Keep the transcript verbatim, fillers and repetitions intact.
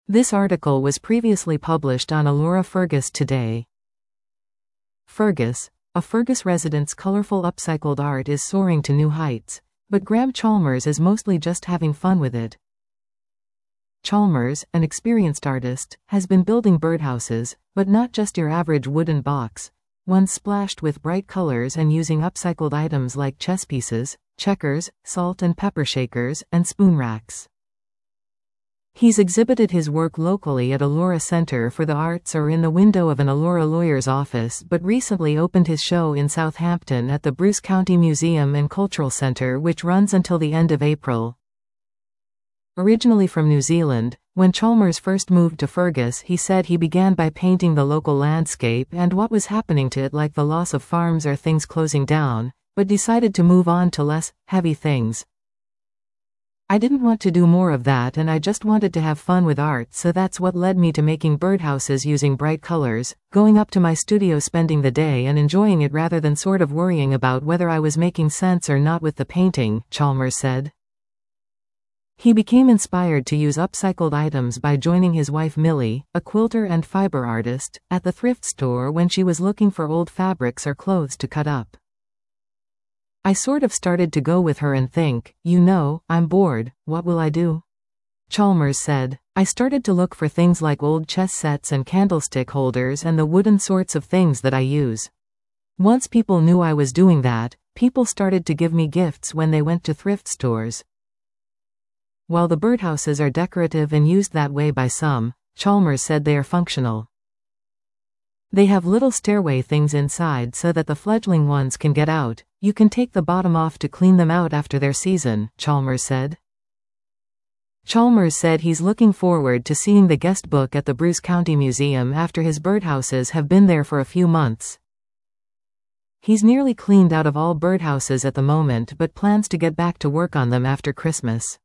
This article was previously published on Alura Fergus Today. Fergus, a Fergus resident's colorful upcycled art is soaring to new heights, but Graham Chalmers is mostly just having fun with it. Chalmers, an experienced artist, has been building birdhouses, but not just your average wooden box, one splashed with bright colors and using upcycled items like chess pieces, checkers, salt and pepper shakers, and spoon racks. He's exhibited his work locally at Alura Center for the Arts or in the window of an Alura lawyer's office, but recently opened his show in Southampton at the Bruce County Museum and Cultural Center, which runs until the end of April. Originally from New Zealand, when Chalmers first moved to Fergus, he said he began by painting the local landscape and what was happening to it, like the loss of farms or things closing down, but decided to move on to less heavy things. I didn't want to do more of that, and I just wanted to have fun with art, so that's what led me to making birdhouses using bright colors, going up to my studio, spending the day and enjoying it rather than sort of worrying about whether I was making sense or not with the painting, Chalmers said. He became inspired to use upcycled items by joining his wife Millie, a quilter and fiber artist, at the thrift store when she was looking for old fabrics or clothes to cut up. I sort of started to go with her and think, you know, I'm bored, what will I do? Chalmers said. I started to look for things like old chess sets and candlestick holders and the wooden sorts of things that I use. Once people knew I was doing that, people started to give me gifts when they went to thrift stores. While the birdhouses are decorative and used that way by some, Chalmers said they are functional. They have little stairway things inside so that the fledgling ones can get out. You can take the bottom off to clean them out after their season, Chalmers said. Chalmers said he's looking forward to seeing the guest book at the Bruce County Museum after his birdhouses have been there for a few months. He's nearly cleaned out of all birdhouses at the moment, but plans to get back to work on them after Christmas.